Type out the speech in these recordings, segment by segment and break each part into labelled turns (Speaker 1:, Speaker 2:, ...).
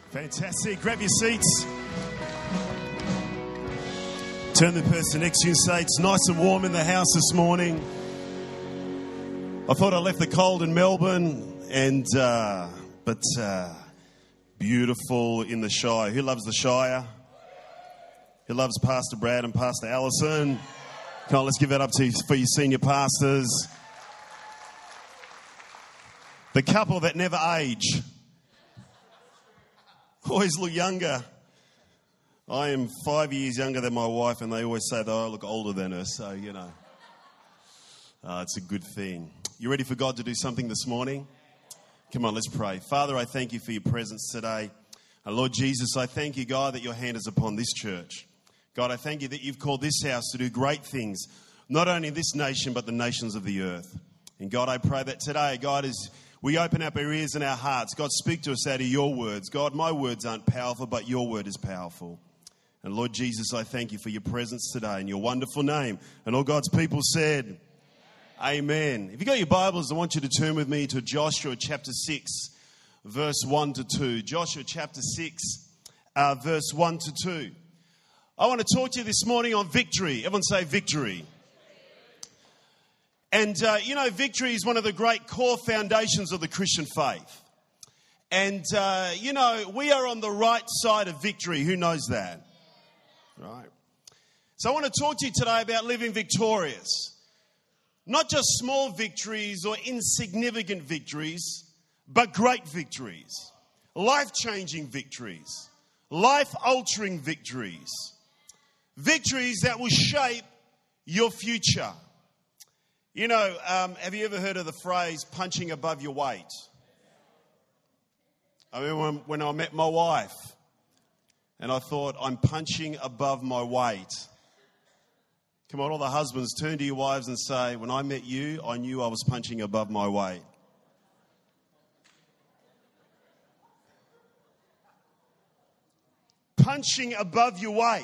Speaker 1: Fantastic. Grab your seats. Turn the person next to you and say, it's nice and warm in the house this morning. I thought I left the cold in Melbourne, but beautiful in the Shire. Who loves the Shire? Who loves Pastor Brad and Pastor Allison? Come on, let's give that up for your senior pastors. The couple that never age. Always look younger. I am 5 years younger than my wife, and they always say that I look older than her, so, you know. It's a good thing. You ready for God to do something this morning? Come on, let's pray. Father, I thank you for your presence today. Lord Jesus, I thank you, God, that your hand is upon this church. God, I thank you that you've called this house to do great things, not only in this nation, but the nations of the earth. And God, I pray that today, God, as we open up our ears and our hearts, God, speak to us out of your words. God, my words aren't powerful, but your word is powerful. And Lord Jesus, I thank you for your presence today in your wonderful name. And all God's people said, Amen. If you've got your Bibles, I want you to turn with me to Joshua chapter 6, verse 1 to 2. Joshua chapter 6, verse 1 to 2. I want to talk to you this morning on victory. Everyone say victory. And, victory is one of the great core foundations of the Christian faith. And, we are on the right side of victory. Who knows that? Right. So I want to talk to you today about living victorious. Not just small victories or insignificant victories, but great victories. Life-changing victories. Life-altering victories. Victories that will shape your future. You know, have you ever heard of the phrase punching above your weight? I mean, when I met my wife and I thought, I'm punching above my weight. Come on, all the husbands, turn to your wives and say, when I met you, I knew I was punching above my weight. Punching above your weight.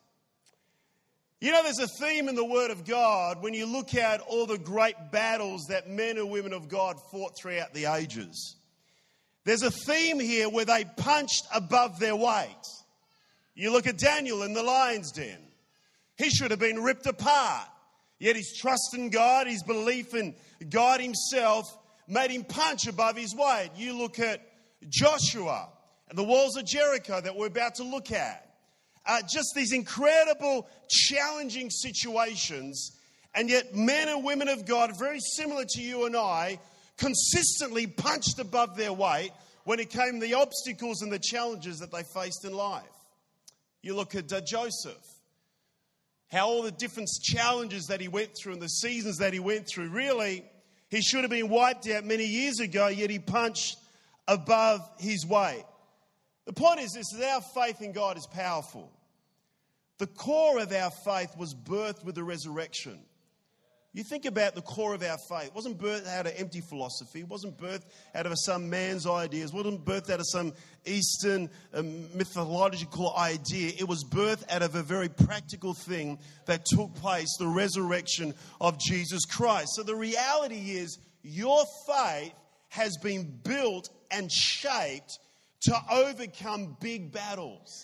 Speaker 1: You know, there's a theme in the Word of God when you look at all the great battles that men and women of God fought throughout the ages. There's a theme here where they punched above their weight. You look at Daniel in the lion's den. He should have been ripped apart. Yet his trust in God, his belief in God himself made him punch above his weight. You look at Joshua and the walls of Jericho that we're about to look at. Just these incredible, challenging situations, and yet men and women of God, very similar to you and I, consistently punched above their weight when it came to the obstacles and the challenges that they faced in life. You look at Joseph, how all the different challenges that he went through and the seasons that he went through, really, he should have been wiped out many years ago, yet he punched above his weight. The point is this, that our faith in God is powerful. The core of our faith was birthed with the resurrection. You think about the core of our faith. It wasn't birthed out of empty philosophy. It wasn't birthed out of some man's ideas. It wasn't birthed out of some Eastern mythological idea. It was birthed out of a very practical thing that took place, the resurrection of Jesus Christ. So the reality is your faith has been built and shaped to overcome big battles.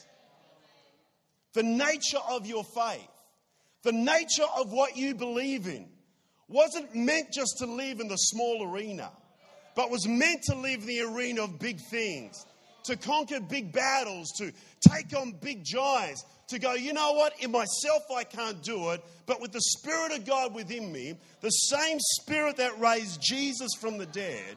Speaker 1: The nature of your faith, the nature of what you believe in, wasn't meant just to live in the small arena, but was meant to live in the arena of big things, to conquer big battles, to take on big giants, to go, you know what, in myself I can't do it, but with the Spirit of God within me, the same Spirit that raised Jesus from the dead,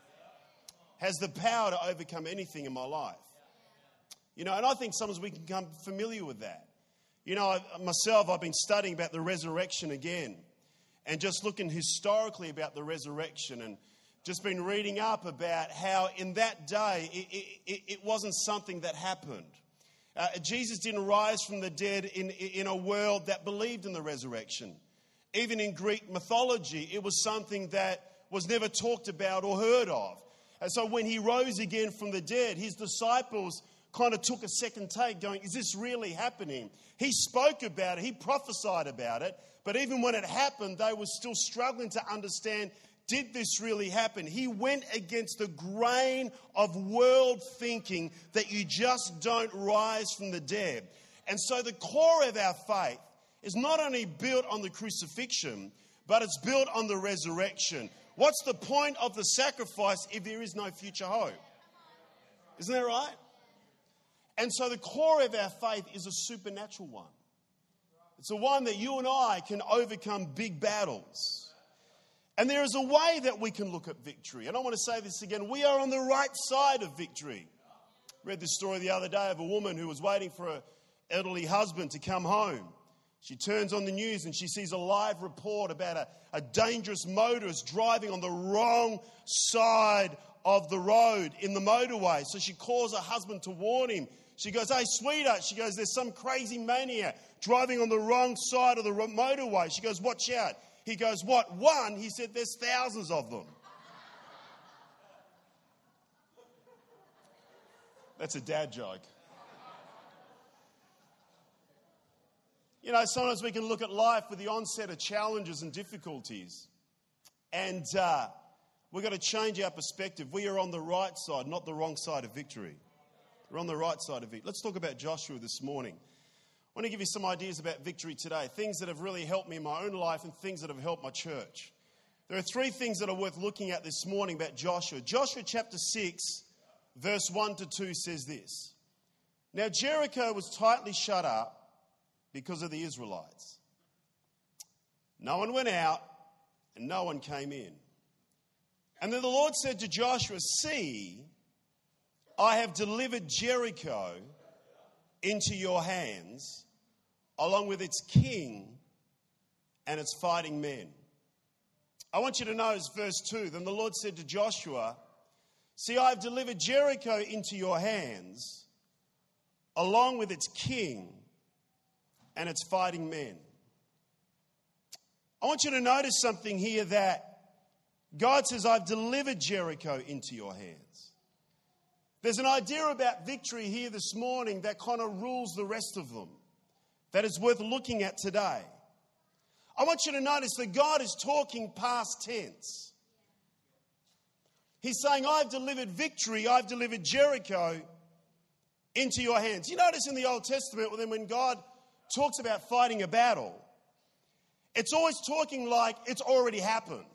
Speaker 1: has the power to overcome anything in my life. You know, and I think sometimes we can become familiar with that. You know, I've been studying about the resurrection again and just looking historically about the resurrection and just been reading up about how in that day it wasn't something that happened. Jesus didn't rise from the dead in a world that believed in the resurrection. Even in Greek mythology, it was something that was never talked about or heard of. And so when he rose again from the dead, his disciples kind of took a second take going, is this really happening? He spoke about it. He prophesied about it. But even when it happened, they were still struggling to understand, did this really happen? He went against the grain of world thinking that you just don't rise from the dead. And so the core of our faith is not only built on the crucifixion, but it's built on the resurrection. What's the point of the sacrifice if there is no future hope? Isn't that right? And so the core of our faith is a supernatural one. It's a one that you and I can overcome big battles. And there is a way that we can look at victory. I don't want to say this again. We are on the right side of victory. I read this story the other day of a woman who was waiting for her elderly husband to come home. She turns on the news and she sees a live report about a dangerous motorist driving on the wrong side of the road in the motorway. So she calls her husband to warn him. She goes, "Hey, sweetheart," she goes, "there's some crazy maniac driving on the wrong side of the motorway." She goes, "Watch out." He goes, "What, one?" He said, "There's thousands of them." That's a dad joke. You know, sometimes we can look at life with the onset of challenges and difficulties. And we've got to change our perspective. We are on the right side, not the wrong side of victory. We're on the right side of it. Let's talk about Joshua this morning. I want to give you some ideas about victory today, things that have really helped me in my own life and things that have helped my church. There are three things that are worth looking at this morning about Joshua. Joshua chapter 6, verse 1 to 2 says this. Now Jericho was tightly shut up because of the Israelites. No one went out and no one came in. And then the Lord said to Joshua, "See, I have delivered Jericho into your hands, along with its king and its fighting men." I want you to notice verse 2. Then the Lord said to Joshua, "See, I have delivered Jericho into your hands, along with its king and its fighting men." I want you to notice something here, that God says, "I've delivered Jericho into your hands." There's an idea about victory here this morning that kind of rules the rest of them, that is worth looking at today. I want you to notice that God is talking past tense. He's saying, "I've delivered victory, I've delivered Jericho into your hands." You notice in the Old Testament, when God talks about fighting a battle, it's always talking like it's already happened.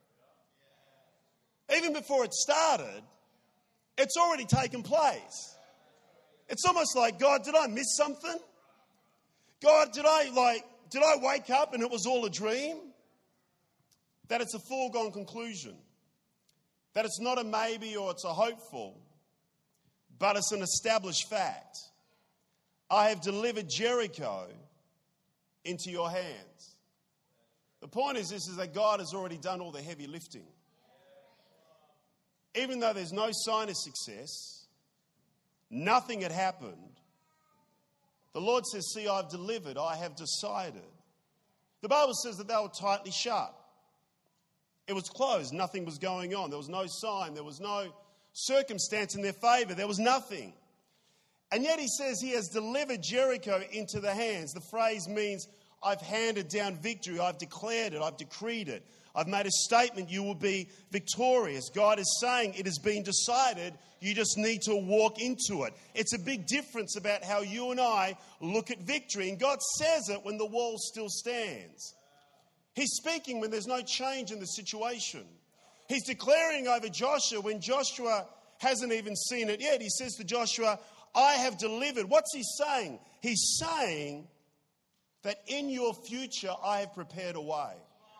Speaker 1: Even before it started, it's already taken place. It's almost like, "God, did I miss something? God, did I wake up and it was all a dream?" That it's a foregone conclusion. That it's not a maybe or it's a hopeful, but it's an established fact. I have delivered Jericho into your hands. The point is that God has already done all the heavy lifting. Even though there's no sign of success, nothing had happened, the Lord says, "See, I've delivered, I have decided." The Bible says that they were tightly shut. It was closed, nothing was going on. There was no sign, there was no circumstance in their favor, there was nothing. And yet he says he has delivered Jericho into the hands. The phrase means, I've handed down victory, I've declared it, I've decreed it. I've made a statement, you will be victorious. God is saying it has been decided, you just need to walk into it. It's a big difference about how you and I look at victory. And God says it when the wall still stands. He's speaking when there's no change in the situation. He's declaring over Joshua when Joshua hasn't even seen it yet. He says to Joshua, "I have delivered." What's he saying? He's saying that in your future I have prepared a way.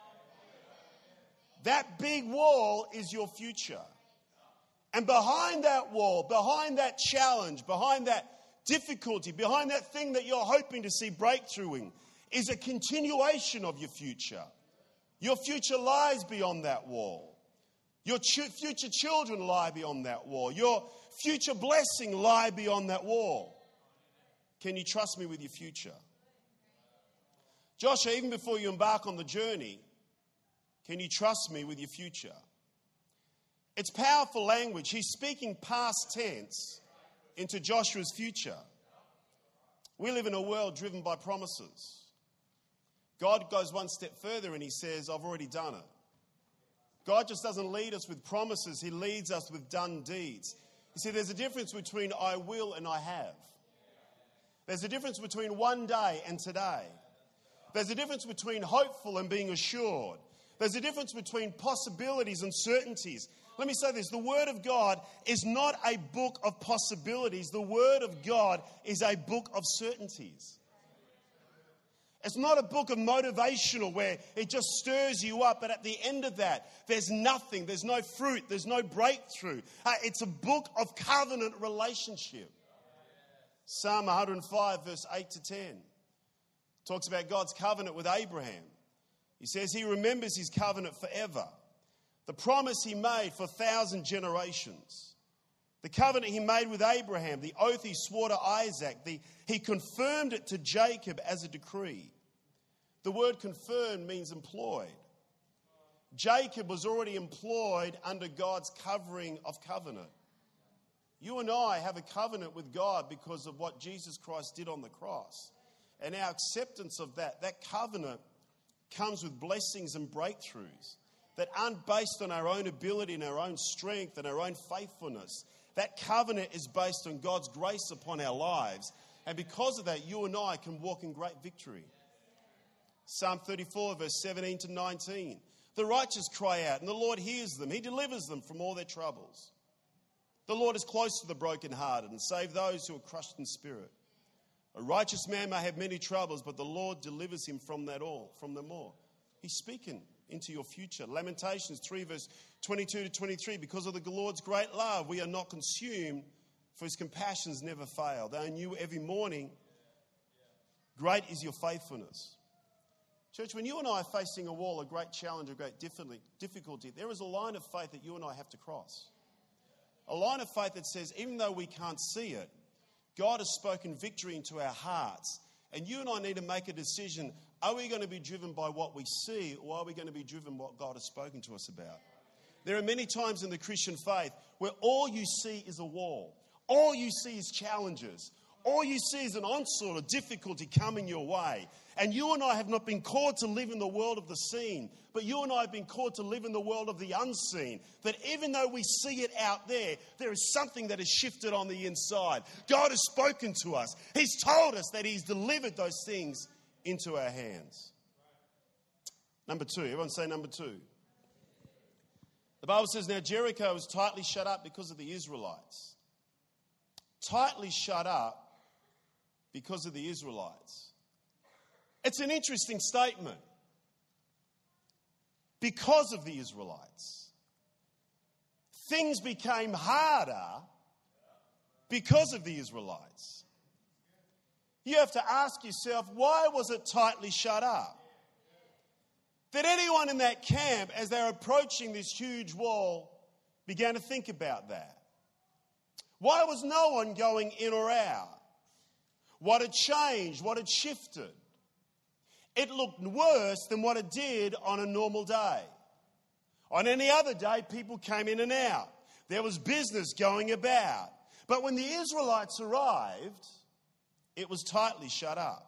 Speaker 1: That big wall is your future. And behind that wall, behind that challenge, behind that difficulty, behind that thing that you're hoping to see breakthrough in, is a continuation of your future. Your future lies beyond that wall. Your future children lie beyond that wall. Your future blessing lie beyond that wall. Can you trust me with your future? Joshua, even before you embark on the journey, can you trust me with your future? It's powerful language. He's speaking past tense into Joshua's future. We live in a world driven by promises. God goes one step further and he says, "I've already done it." God just doesn't lead us with promises. He leads us with done deeds. You see, there's a difference between I will and I have. There's a difference between one day and today. There's a difference between hopeful and being assured. There's a difference between possibilities and certainties. Let me say this. The Word of God is not a book of possibilities. The Word of God is a book of certainties. It's not a book of motivational where it just stirs you up, but at the end of that, there's nothing. There's no fruit. There's no breakthrough. It's a book of covenant relationship. Psalm 105, verse 8 to 10, talks about God's covenant with Abraham. He says he remembers his covenant forever. The promise he made for 1,000 generations. The covenant he made with Abraham, the oath he swore to Isaac, he confirmed it to Jacob as a decree. The word confirmed means employed. Jacob was already employed under God's covering of covenant. You and I have a covenant with God because of what Jesus Christ did on the cross. And our acceptance of that covenant comes with blessings and breakthroughs that aren't based on our own ability and our own strength and our own faithfulness. That covenant is based on God's grace upon our lives. And because of that, you and I can walk in great victory. Psalm 34, verse 17 to 19. The righteous cry out, and the Lord hears them. He delivers them from all their troubles. The Lord is close to the brokenhearted and save those who are crushed in spirit. A righteous man may have many troubles, but the Lord delivers him from them all. He's speaking into your future. Lamentations 3, verse 22 to 23. Because of the Lord's great love, we are not consumed, for his compassions never fail. They are new every morning. Great is your faithfulness. Church, when you and I are facing a wall, a great challenge, a great difficulty, there is a line of faith that you and I have to cross. A line of faith that says, even though we can't see it, God has spoken victory into our hearts. And you and I need to make a decision. Are we going to be driven by what we see, or are we going to be driven by what God has spoken to us about? There are many times in the Christian faith where all you see is a wall. All you see is challenges. All you see is an onslaught of difficulty coming your way. And you and I have not been called to live in the world of the seen, but you and I have been called to live in the world of the unseen. That even though we see it out there, there is something that has shifted on the inside. God has spoken to us. He's told us that he's delivered those things into our hands. Number two. Everyone say number two. The Bible says, now Jericho was tightly shut up because of the Israelites. Tightly shut up because of the Israelites. It's an interesting statement. Because of the Israelites. Things became harder because of the Israelites. You have to ask yourself, why was it tightly shut up? Did anyone in that camp, as they're approaching this huge wall, began to think about that? Why was no one going in or out? What had changed? What had shifted? It looked worse than what it did on a normal day. On any other day, people came in and out. There was business going about. But when the Israelites arrived, it was tightly shut up.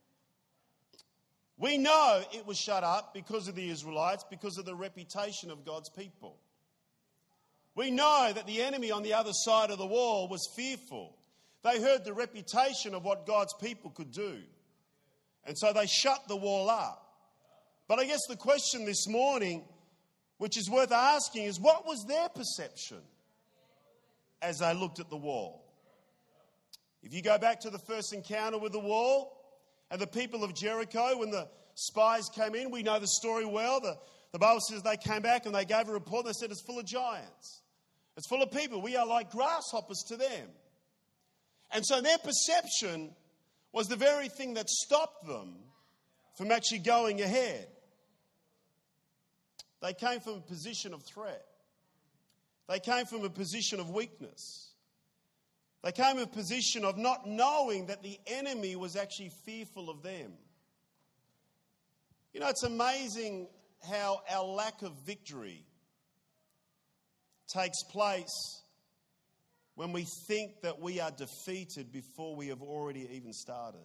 Speaker 1: We know it was shut up because of the Israelites, because of the reputation of God's people. We know that the enemy on the other side of the wall was fearful. They heard the reputation of what God's people could do. And so they shut the wall up. But I guess the question this morning, which is worth asking, is what was their perception as they looked at the wall? If you go back to the first encounter with the wall and the people of Jericho, when the spies came in, we know the story well. The Bible says they came back and they gave a report. They said it's full of giants. It's full of people. We are like grasshoppers to them. And so their perception was the very thing that stopped them from actually going ahead. They came from a position of threat. They came from a position of weakness. They came from a position of not knowing that the enemy was actually fearful of them. You know, it's amazing how our lack of victory takes place when we think that we are defeated before we have already even started.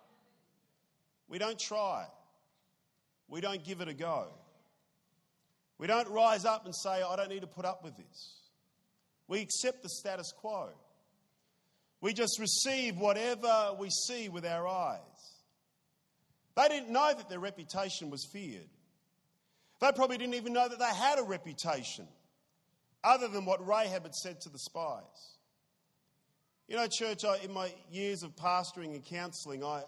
Speaker 1: We don't try. We don't give it a go. We don't rise up and say, I don't need to put up with this. We accept the status quo. We just receive whatever we see with our eyes. They didn't know that their reputation was feared. They probably didn't even know that they had a reputation other than what Rahab had said to the spies. You know, church, in my years of pastoring and counselling, I've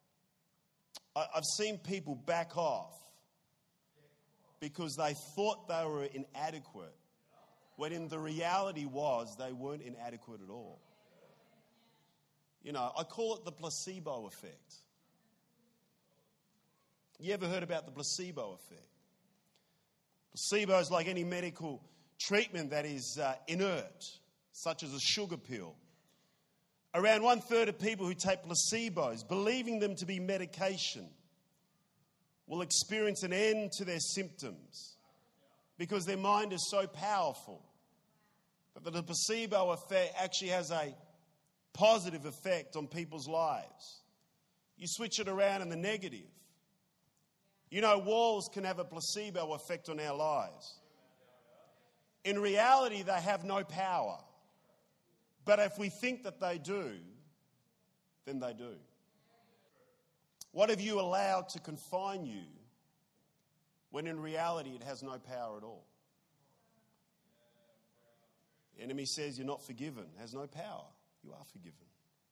Speaker 1: seen people back off because they thought they were inadequate, when in the reality was they weren't inadequate at all. You know, I call it the placebo effect. You ever heard about the placebo effect? Placebo is like any medical treatment that is inert, such as a sugar pill. Around 1/3 of people who take placebos, believing them to be medication, will experience an end to their symptoms because their mind is so powerful that the placebo effect actually has a positive effect on people's lives. You switch it around in the negative. You know, walls can have a placebo effect on our lives. In reality, they have no power. But if we think that they do, then they do. What have you allowed to confine you when in reality it has no power at all? The enemy says you're not forgiven, has no power. You are forgiven.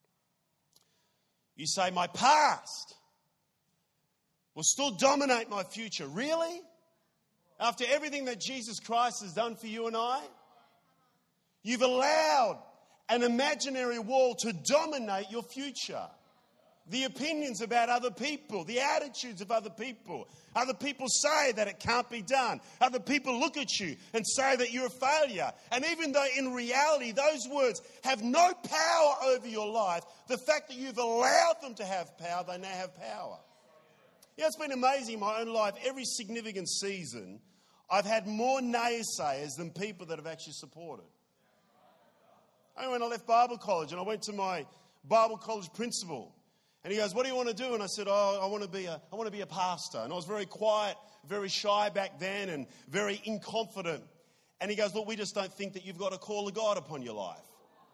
Speaker 1: You say, my past will still dominate my future. Really? After everything that Jesus Christ has done for you and I? You've allowed an imaginary wall to dominate your future. The opinions about other people, the attitudes of other people. Other people say that it can't be done. Other people look at you and say that you're a failure. And even though in reality those words have no power over your life, the fact that you've allowed them to have power, they now have power. You know, it's been amazing in my own life. Every significant season, I've had more naysayers than people that have actually supported. I mean, when I left Bible college and I went to my Bible college principal, and he goes, what do you want to do? And I said, I want to be a pastor. And I was very quiet, very shy back then and very inconfident. And he goes, look, we just don't think that you've got a call of God upon your life.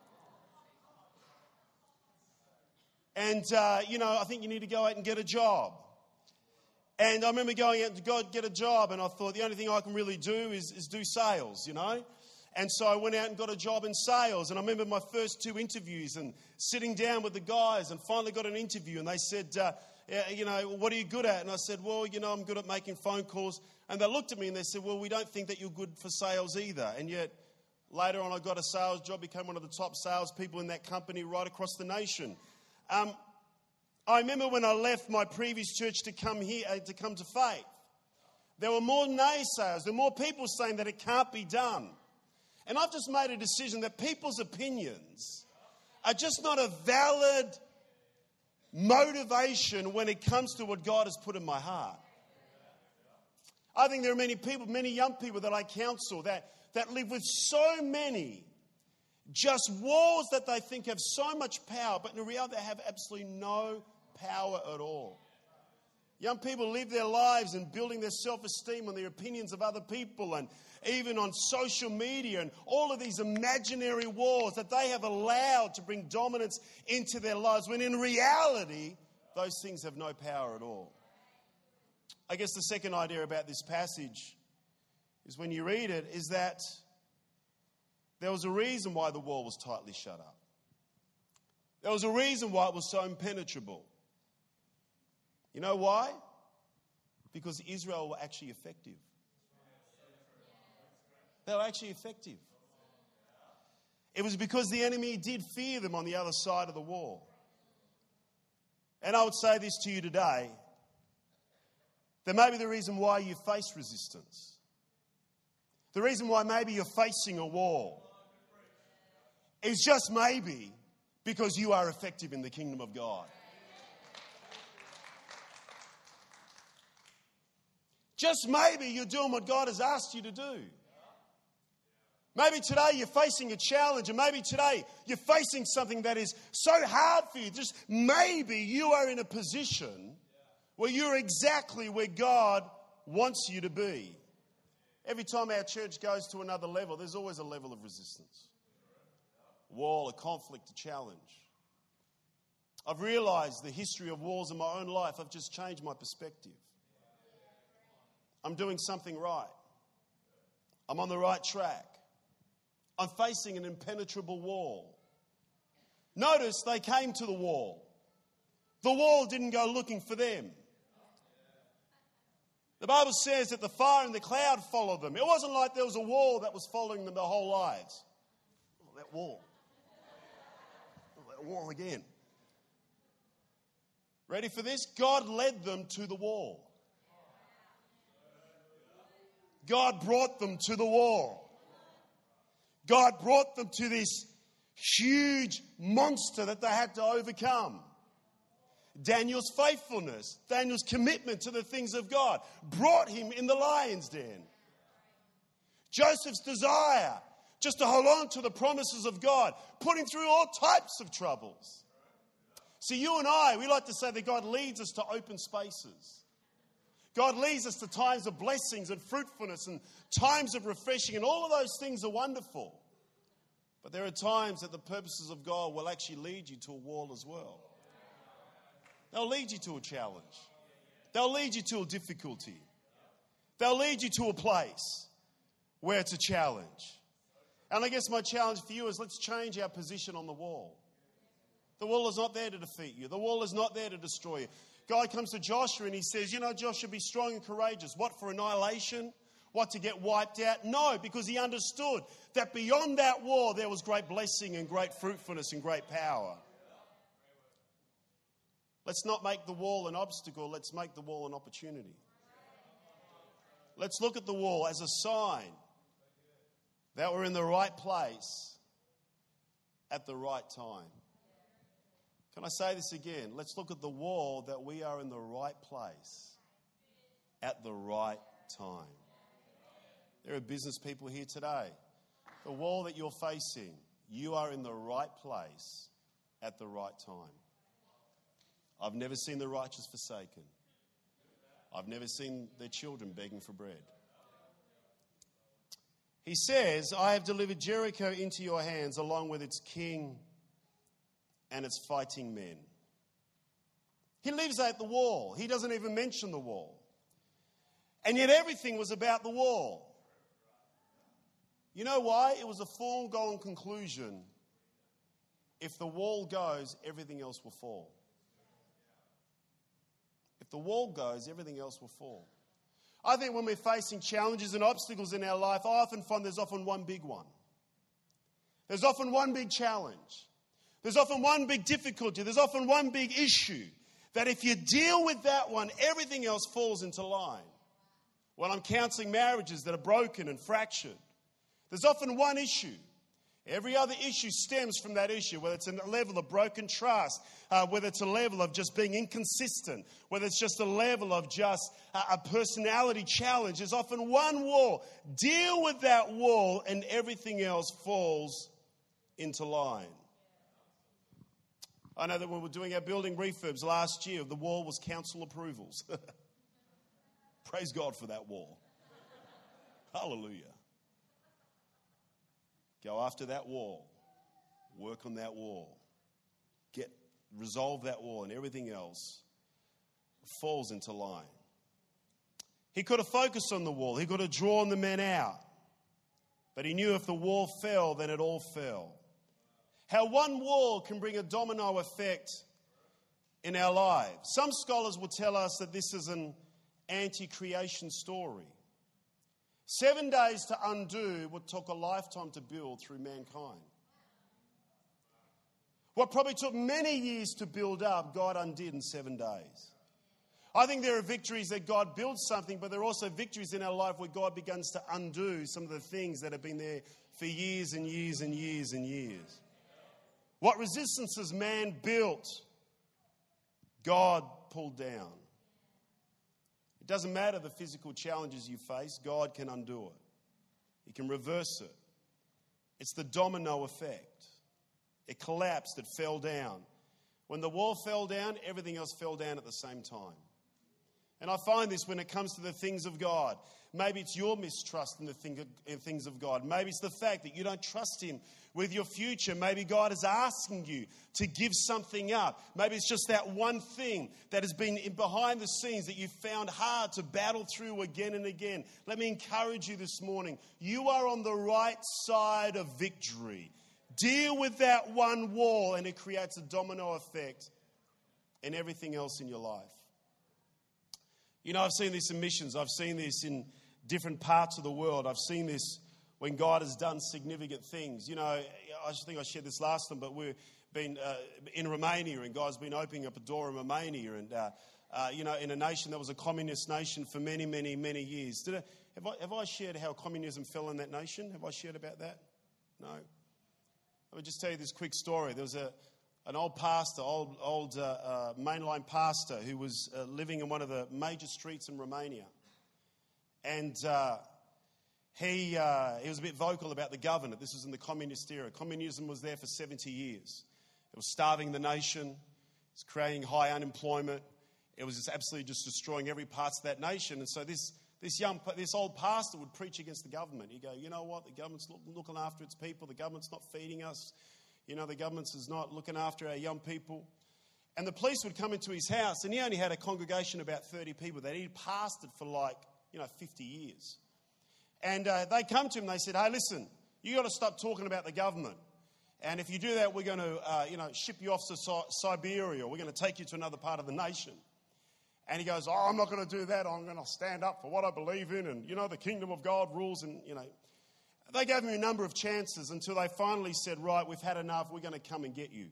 Speaker 1: And, I think you need to go out and get a job. And I remember going out to get a job, and I thought the only thing I can really do is do sales, And so I went out and got a job in sales. And I remember my first 2 interviews and sitting down with the guys and finally got an interview. And they said, what are you good at? And I said, well, I'm good at making phone calls. And they looked at me and they said, well, we don't think that you're good for sales either. And yet later on I got a sales job, became one of the top salespeople in that company right across the nation. I remember when I left my previous church to come here, to come to faith, there were more naysayers. There were more people saying that it can't be done. And I've just made a decision that people's opinions are just not a valid motivation when it comes to what God has put in my heart. I think there are many people, many young people that I counsel that live with so many just walls that they think have so much power, but in reality they have absolutely no power at all. Young people live their lives and building their self-esteem on the opinions of other people and even on social media and all of these imaginary walls that they have allowed to bring dominance into their lives when in reality those things have no power at all. I guess the second idea about this passage is when you read it is that there was a reason why the wall was tightly shut up. There was a reason why it was so impenetrable. You know why? Because Israel were actually effective. They were actually effective. It was because the enemy did fear them on the other side of the wall. And I would say this to you today, that maybe the reason why you face resistance, the reason why maybe you're facing a wall, is just maybe because you are effective in the kingdom of God. Just maybe you're doing what God has asked you to do. Maybe today you're facing a challenge, and maybe today you're facing something that is so hard for you. Just maybe you are in a position where you're exactly where God wants you to be. Every time our church goes to another level, there's always a level of resistance. A wall, a conflict, a challenge. I've realised the history of walls in my own life. I've just changed my perspective. I'm doing something right. I'm on the right track. I'm facing an impenetrable wall. Notice they came to the wall. The wall didn't go looking for them. The Bible says that the fire and the cloud followed them. It wasn't like there was a wall that was following them their whole lives. Oh, that wall. Oh, that wall again. Ready for this? God led them to the wall. God brought them to the wall. God brought them to this huge monster that they had to overcome. Daniel's faithfulness, Daniel's commitment to the things of God brought him in the lion's den. Joseph's desire just to hold on to the promises of God put him through all types of troubles. See, you and I, we like to say that God leads us to open spaces. God leads us to times of blessings and fruitfulness and times of refreshing, and all of those things are wonderful. But there are times that the purposes of God will actually lead you to a wall as well. They'll lead you to a challenge. They'll lead you to a difficulty. They'll lead you to a place where it's a challenge. And I guess my challenge for you is let's change our position on the wall. The wall is not there to defeat you. The wall is not there to destroy you. God comes to Joshua and he says, you know, Joshua, be strong and courageous. What, for annihilation? What, to get wiped out? No, because he understood that beyond that wall there was great blessing and great fruitfulness and great power. Let's not make the wall an obstacle. Let's make the wall an opportunity. Let's look at the wall as a sign that we're in the right place at the right time. Can I say this again? Let's look at the wall that we are in the right place at the right time. There are business people here today. The wall that you're facing, you are in the right place at the right time. I've never seen the righteous forsaken. I've never seen their children begging for bread. He says, I have delivered Jericho into your hands along with its king and its fighting men. He leaves out the wall. He doesn't even mention the wall. And yet everything was about the wall. You know why? It was a foregone conclusion. If the wall goes, everything else will fall. If the wall goes, everything else will fall. I think when we're facing challenges and obstacles in our life, I often find there's often one big one. There's often one big challenge. There's often one big difficulty. There's often one big issue that if you deal with that one, everything else falls into line. When I'm counseling marriages that are broken and fractured, there's often one issue. Every other issue stems from that issue, whether it's a level of broken trust, whether it's a level of just being inconsistent, whether it's just a level of just a personality challenge. There's often one wall. Deal with that wall and everything else falls into line. I know that when we were doing our building refurbs last year, the wall was council approvals. Praise God for that wall. Hallelujah. Go after that wall. Work on that wall. Resolve that wall, and everything else falls into line. He could have focused on the wall. He could have drawn the men out. But he knew if the wall fell, then it all fell. How one wall can bring a domino effect in our lives. Some scholars will tell us that this is an anti-creation story. 7 days to undo what took a lifetime to build through mankind. What probably took many years to build up, God undid in 7 days. I think there are victories that God builds something, but there are also victories in our life where God begins to undo some of the things that have been there for years and years and years and years. What resistances man built, God pulled down. It doesn't matter the physical challenges you face, God can undo it. He can reverse it. It's the domino effect. It collapsed, it fell down. When the wall fell down, everything else fell down at the same time. And I find this when it comes to the things of God. Maybe it's your mistrust in the things of God. Maybe it's the fact that you don't trust Him with your future. Maybe God is asking you to give something up. Maybe it's just that one thing that has been behind the scenes that you've found hard to battle through again and again. Let me encourage you this morning. You are on the right side of victory. Deal with that one wall and it creates a domino effect in everything else in your life. You know, I've seen this in missions. I've seen this in different parts of the world. I've seen this when God has done significant things. You know, I think I shared this last time, but we've been in Romania, and God's been opening up a door in Romania, and you know, in a nation that was a communist nation for many, many, many years. Have I shared how communism fell in that nation? Have I shared about that? No. Let me just tell you this quick story. There was an old pastor, old mainline pastor, who was living in one of the major streets in Romania. And he was a bit vocal about the government. This was in the communist era. Communism was there for 70 years. It was starving the nation. It was creating high unemployment. It was just absolutely just destroying every part of that nation. And so this old pastor would preach against the government. He'd go, you know what, the government's looking after its people. The government's not feeding us. You know, the government is not looking after our young people. And the police would come into his house, and he only had a congregation of about 30 people that he'd pastored for 50 years. And they come to him and they said, hey, listen, you got to stop talking about the government. And if you do that, we're going to, ship you off to Siberia. We're going to take you to another part of the nation. And he goes, I'm not going to do that. I'm going to stand up for what I believe in. And, the kingdom of God rules. And, they gave him a number of chances until they finally said, right, we've had enough. We're going to come and get you.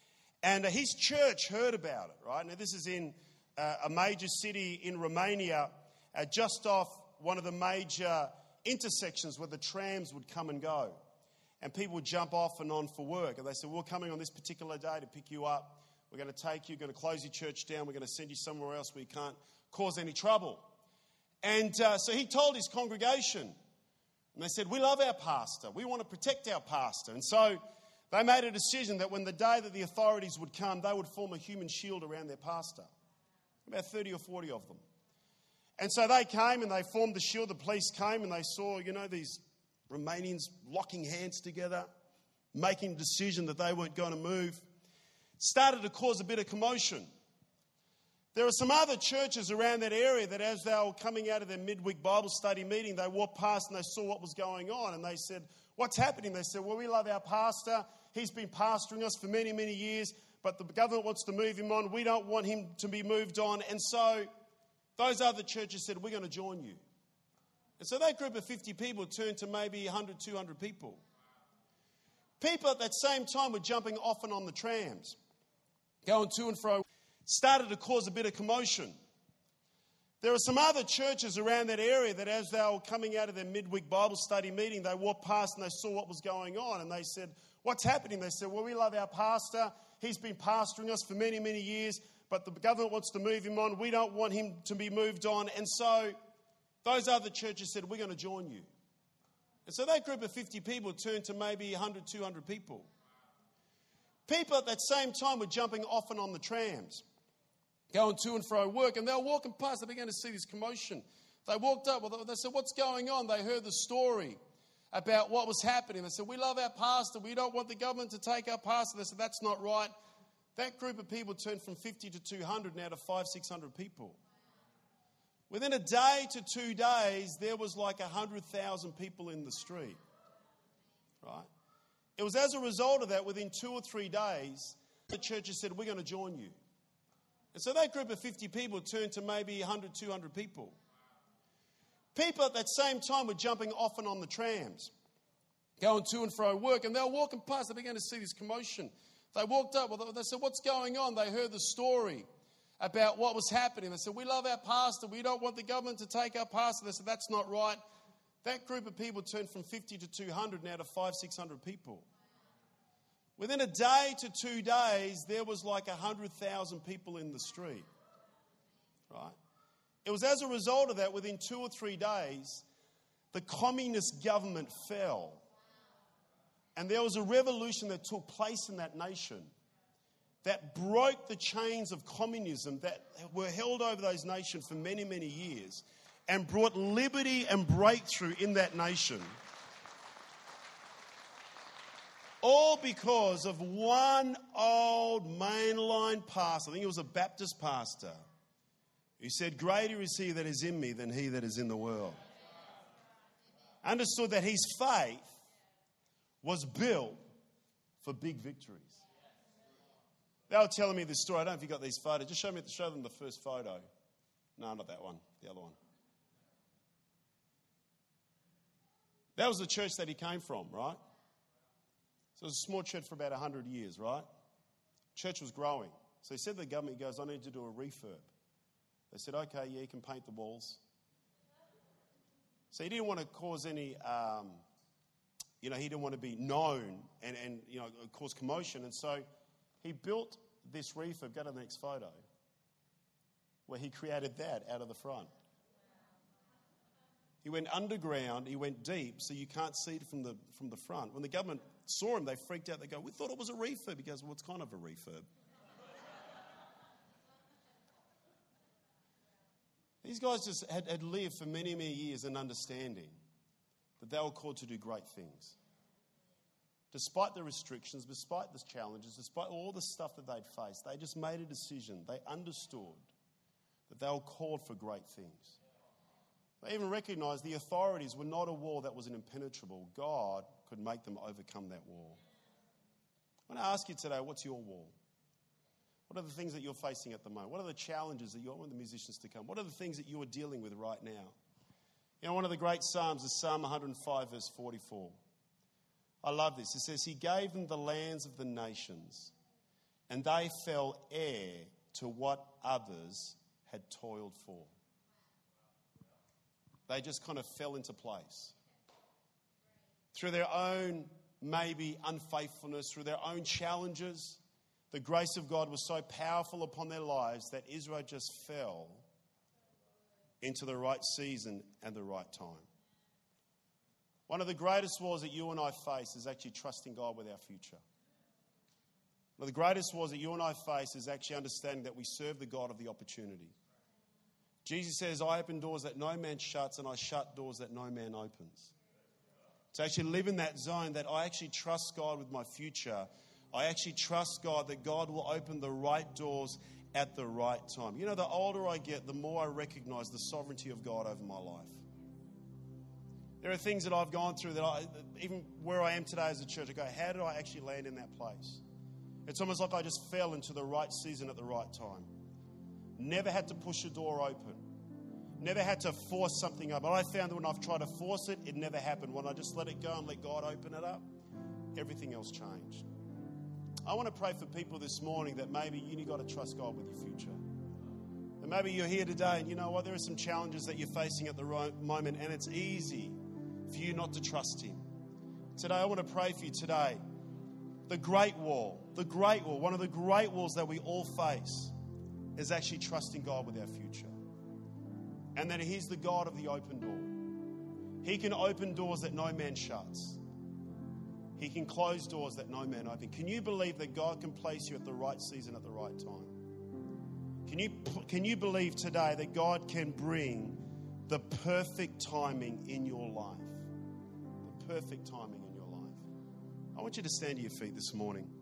Speaker 1: And his church heard about it, right? Now, this is in a major city in Romania, just off one of the major intersections where the trams would come and go. And people would jump off and on for work. And they said, we're coming on this particular day to pick you up. We're going to take you, going to close your church down. We're going to send you somewhere else where you can't cause any trouble. And so he told his congregation, and they said, we love our pastor. We want to protect our pastor. And so they made a decision that when the day that the authorities would come, they would form a human shield around their pastor. About 30 or 40 of them. And so they came and they formed the shield. The police came and they saw, these Romanians locking hands together, making a decision that they weren't going to move. Started to cause a bit of commotion. There are some other churches around that area that as they were coming out of their midweek Bible study meeting, they walked past and they saw what was going on. And they said, what's happening? They said, well, we love our pastor. He's been pastoring us for many, many years, but the government wants to move him on. We don't want him to be moved on. And so those other churches said, we're going to join you. And so that group of 50 people turned to maybe 100, 200 people. People at that same time were jumping off and on the trams, going to and fro. Started to cause a bit of commotion. There are some other churches around that area that as they were coming out of their midweek Bible study meeting, they walked past and they saw what was going on. And they said, what's happening? They said, well, we love our pastor. He's been pastoring us for many, many years, but the government wants to move him on. We don't want him to be moved on. And so those other churches said, we're going to join you. And so that group of 50 people turned to maybe 100, 200 people. People at that same time were jumping off and on the trams, going to and fro work, and they were walking past. They began to see this commotion. They walked up. Well, they said, what's going on? They heard the story about what was happening. They said, we love our pastor. We don't want the government to take our pastor. They said, that's not right. That group of people turned from 50 to 200 now to 500, 600 people. Within a day to 2 days, there was like 100,000 people in the street. Right? It was as a result of that, within 2 or 3 days, the churches said, we're going to join you. And so that group of 50 people turned to maybe 100, 200 people. People at that same time were jumping off and on the trams, going to and fro work, and they were walking past. They began to see this commotion. They walked up. Well, they said, what's going on? They heard the story about what was happening. They said, we love our pastor. We don't want the government to take our pastor. They said, that's not right. That group of people turned from 50 to 200 now to 500, 600 people. Within a day to 2 days, there was like 100,000 people in the street. Right? It was as a result of that, within 2 or 3 days, the communist government fell. And there was a revolution that took place in that nation. that broke the chains of communism that were held over those nations for many, many years and brought liberty and breakthrough in that nation. All because of one old mainline pastor, I think it was a Baptist pastor, who said, "Greater is he that is in me than he that is in the world." Understood that his faith was built for big victories. They were telling me this story. I don't know if you got these photos. Just show them the first photo. No, not that one. The other one. That was the church that he came from, right? So it was a small church for about 100 years, right? Church was growing. So he said to the government, he goes, "I need to do a refurb." They said, "Okay, yeah, you can paint the walls." So he didn't want to cause any, he didn't want to be known and cause commotion. And so he built this refurb. Go to the next photo, where he created that out of the front. He went underground, he went deep, so you can't see it from the front. When the government saw him, they freaked out. They go, "We thought it was a refurb." He goes, "Well, it's kind of a refurb." These guys just had lived for many, many years in understanding that they were called to do great things. Despite the restrictions, despite the challenges, despite all the stuff that they'd faced, they just made a decision. They understood that they were called for great things. They even recognised the authorities were not a wall that was impenetrable. God could make them overcome that wall. I want to ask you today, what's your wall? What are the things that you're facing at the moment? What are the challenges that you want the musicians to come? What are the things that you are dealing with right now? One of the great Psalms is Psalm 105, verse 44. I love this. It says, "He gave them the lands of the nations, and they fell heir to what others had toiled for." They just kind of fell into place. Through their own, maybe, unfaithfulness, through their own challenges, the grace of God was so powerful upon their lives that Israel just fell into the right season and the right time. One of the greatest wars that you and I face is actually trusting God with our future. One of the greatest wars that you and I face is actually understanding that we serve the God of the opportunity. Jesus says, "I open doors that no man shuts, and I shut doors that no man opens." To actually live in that zone that I actually trust God with my future. I actually trust God that God will open the right doors at the right time. The older I get, the more I recognise the sovereignty of God over my life. There are things that I've gone through that even where I am today as a church, I go, how did I actually land in that place? It's almost like I just fell into the right season at the right time. Never had to push a door open. Never had to force something up. But I found that when I've tried to force it, it never happened. When I just let it go and let God open it up, everything else changed. I want to pray for people this morning that maybe you've got to trust God with your future. And maybe you're here today and you know what, there are some challenges that you're facing at the right moment, and it's easy for you not to trust Him. Today, I want to pray for you today. The great wall, one of the great walls that we all face is actually trusting God with our future. And that He's the God of the open door. He can open doors that no man shuts. He can close doors that no man opens. Can you believe that God can place you at the right season at the right time? Can you believe today that God can bring the perfect timing in your life? The perfect timing in your life. I want you to stand to your feet this morning.